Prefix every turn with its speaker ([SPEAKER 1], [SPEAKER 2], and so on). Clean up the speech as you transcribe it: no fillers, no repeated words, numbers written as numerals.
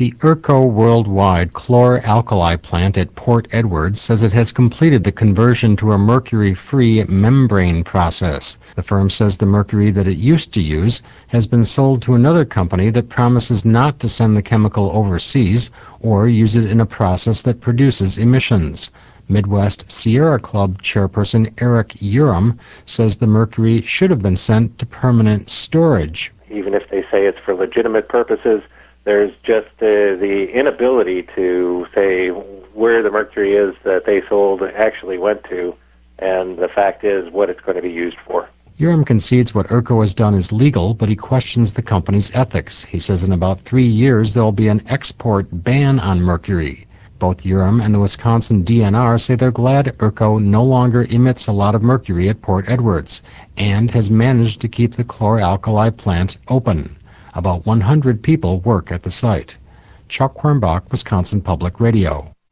[SPEAKER 1] The ERCO Worldwide chlor-alkali plant at Port Edwards says it has completed the conversion to a mercury-free membrane process. The firm says the mercury that it used to use has been sold to another company that promises not to send the chemical overseas or use it in a process that produces emissions. Midwest Sierra Club chairperson Eric Urim says the mercury should have been sent to permanent storage.
[SPEAKER 2] Even if they say it's for legitimate purposes, there's just the inability to say where the mercury is that they sold actually went to, and the fact is what it's going to be used for.
[SPEAKER 1] Urim concedes what ERCO has done is legal, but he questions the company's ethics. He says in about 3 years there will be an export ban on mercury. Both Urim and the Wisconsin DNR say they're glad ERCO no longer emits a lot of mercury at Port Edwards and has managed to keep the chlor-alkali plant open. About 100 people work at the site. Chuck Quirmbach, Wisconsin Public Radio.